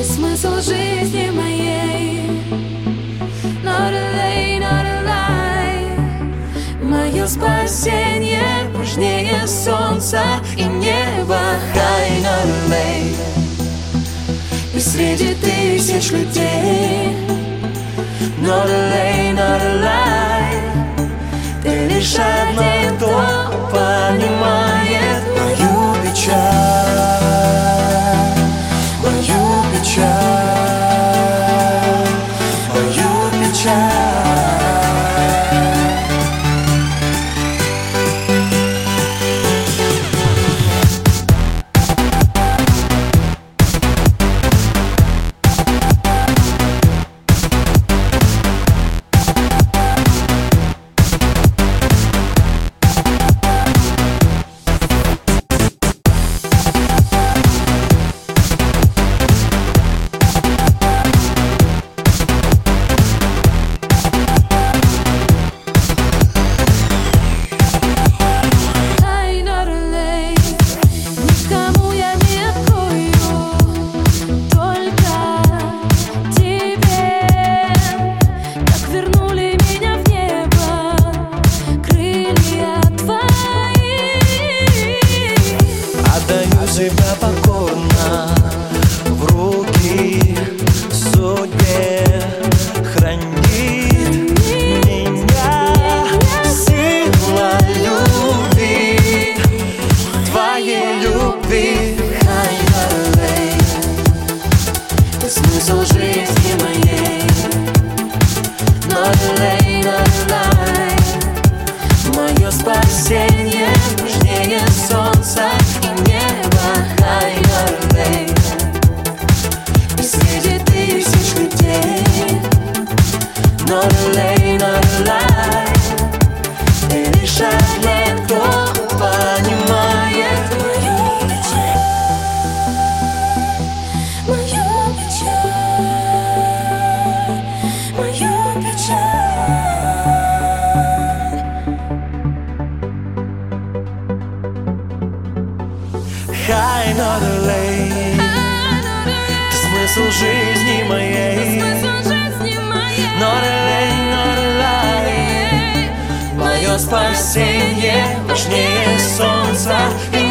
Ты смысл жизни моей. Not a lay, not a lie. Мое спасение важнее солнца и неба. High, not a lay. И среди тысяч людей. Not a lay, not a lie. Ты лишь один, кто понимает мою печаль, мою печаль, мою печаль. Себя покорно в руки судьбе, храни меня сила любви, твоей любви. High, not a lay. Ты смысл жизни моей. Not a lay, not a lie. Мое спасение важнее солнца и неба. High, not a lay. И среди тысяч людей. Not a lay, not a lie. Ты лишь один, кто понимает мою печаль, мою печаль, мою печаль. High, not a lay. Ты смысл жизни моей. Not a lay, not a lie. Мое спасение важнее солнца и